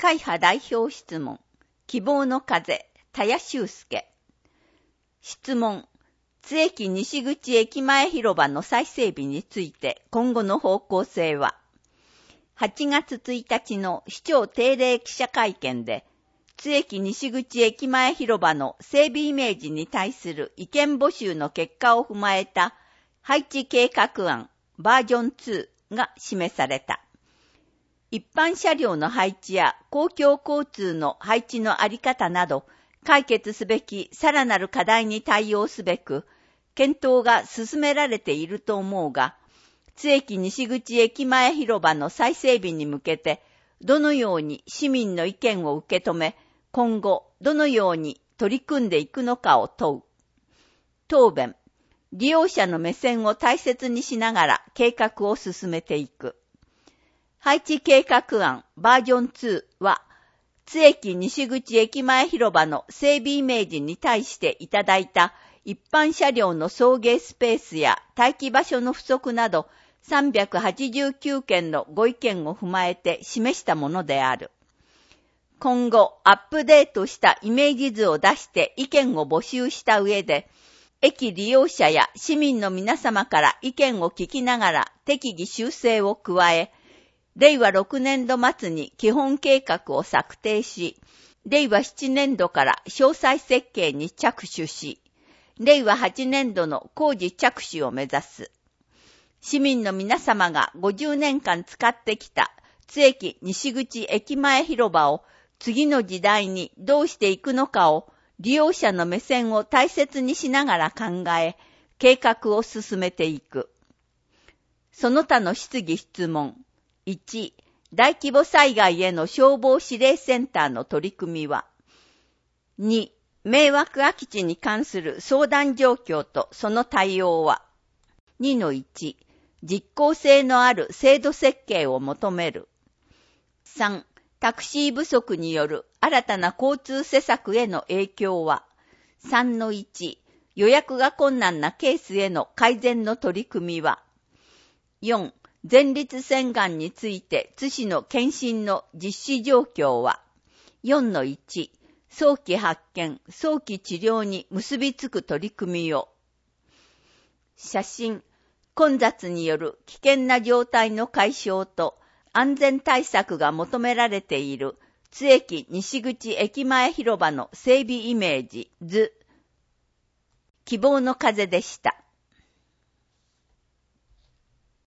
会派代表質問。希望の風、田谷修介。質問。津駅西口駅前広場の再整備について今後の方向性は、8月1日の市長定例記者会見で、津駅西口駅前広場の整備イメージに対する意見募集の結果を踏まえた配置計画案バージョン2が示された。一般車両の配置や公共交通の配置のあり方など、解決すべきさらなる課題に対応すべく、検討が進められていると思うが、津駅西口駅前広場の再整備に向けて、どのように市民の意見を受け止め、今後どのように取り組んでいくのかを問う。答弁。利用者の目線を大切にしながら計画を進めていく。配置計画案バージョン2は、津駅西口駅前広場の整備イメージに対していただいた一般車両の送迎スペースや待機場所の不足など389件のご意見を踏まえて示したものである。今後アップデートしたイメージ図を出して意見を募集した上で、駅利用者や市民の皆様から意見を聞きながら適宜修正を加え、令和6年度末に基本計画を策定し、令和7年度から詳細設計に着手し、令和8年度の工事着手を目指す。市民の皆様が50年間使ってきた津駅西口駅前広場を次の時代にどうしていくのかを利用者の目線を大切にしながら考え、計画を進めていく。その他の質疑質問。1、大規模災害への消防指令センターの取り組みは、2、迷惑空き地に関する相談状況とその対応は、2-1、実効性のある制度設計を求める。3、タクシー不足による新たな交通施策への影響は、3-1、予約が困難なケースへの改善の取り組みは、4、前立腺がんについて津市の検診の実施状況は、4-1、早期発見、早期治療に結びつく取り組みを。写真、混雑による危険な状態の解消と安全対策が求められている津駅西口駅前広場の整備イメージ図。希望の風でした。